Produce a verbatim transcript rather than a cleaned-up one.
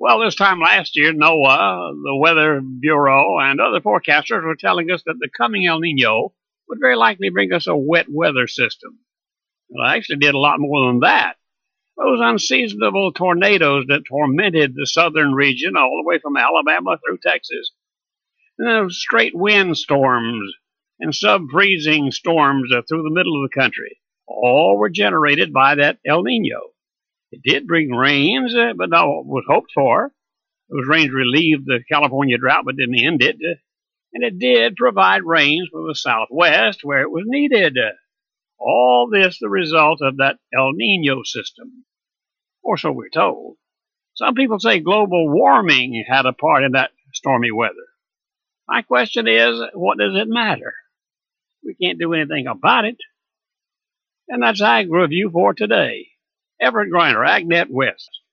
Well, this time last year, NOAA, the Weather Bureau, and other forecasters were telling us that the coming El Nino would very likely bring us a wet weather system. Well, I actually did a lot more than that. Those unseasonable tornadoes that tormented the southern region all the way from Alabama through Texas, and those straight wind storms and sub-freezing storms through the middle of the country, all were generated by that El Nino. It did bring rains, uh, but not what was hoped for. Those rains relieved the California drought, but didn't end it. Uh, and it did provide rains for the Southwest where it was needed. Uh, all this the result of that El Nino system. Or so we're told. Some people say global warming had a part in that stormy weather. My question is, what does it matter? We can't do anything about it. And that's Ag Review for today. Everett Griner, AgNet West.